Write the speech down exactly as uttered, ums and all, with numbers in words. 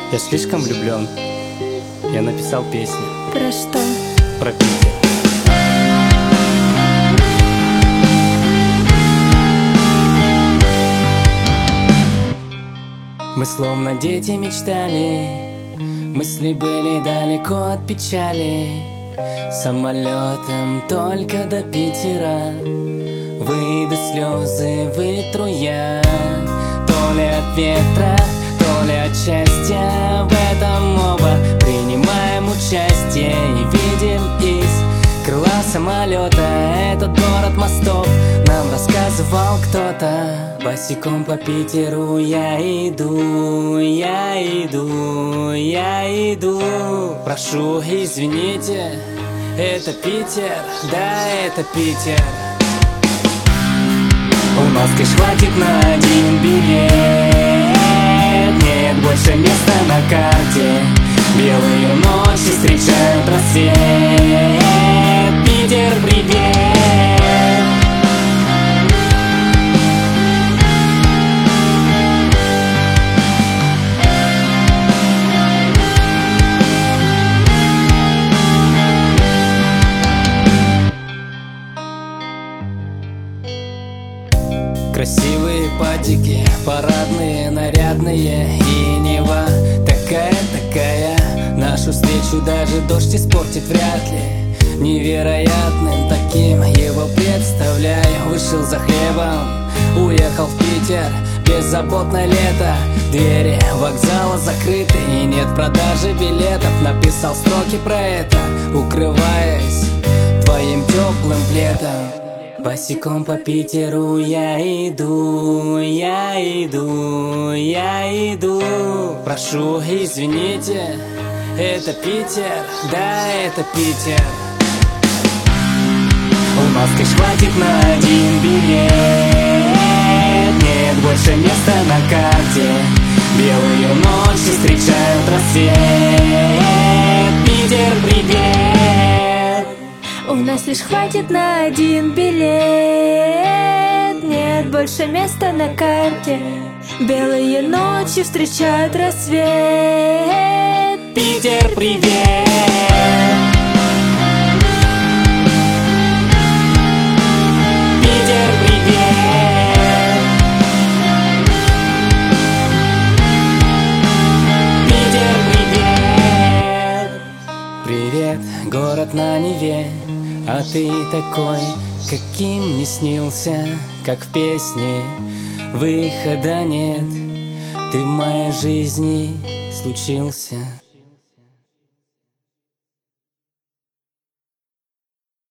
Я слишком влюблен. Я написал песню. Про что? Про Питер. Мы словно дети мечтали, мысли были далеко от печали. Самолетом только до Питера, выйду слезы, вытру я. То ли от ветра, то ли от счастья, в этом оба принимаем участие и видим из крыла самолета этот город мостов. Нам рассказывал кто-то. Босиком по Питеру я иду, я иду, я иду. Прошу, извините, это Питер, да, это Питер. У нас кэш хватит на один билет, нет больше места на карте. Белые ночи встречают рассвет. Питер, привет! Красивые падики, парадные, нарядные, и Нева такая-такая. Нашу встречу даже дождь испортит вряд ли. Невероятным таким его представляю. Вышел за хлебом, уехал в Питер. Беззаботное лето, двери вокзала закрыты и нет продажи билетов. Написал строки про это, укрываясь твоим теплым пледом. Босиком по Питеру я иду, я иду, я иду. Прошу, извините, это Питер, да, это Питер. У нас кэш хватит на один билет, нет больше места на карте. Белые ночи встречают рассвет. Питер, привет! У нас лишь хватит на один билет, нет больше места на карте. Белые ночи встречают рассвет. Питер, привет! Питер, привет! Питер, привет! Привет, город на Неве. А ты такой, каким не снился, как в песне. Выхода нет, ты в моей жизни случился.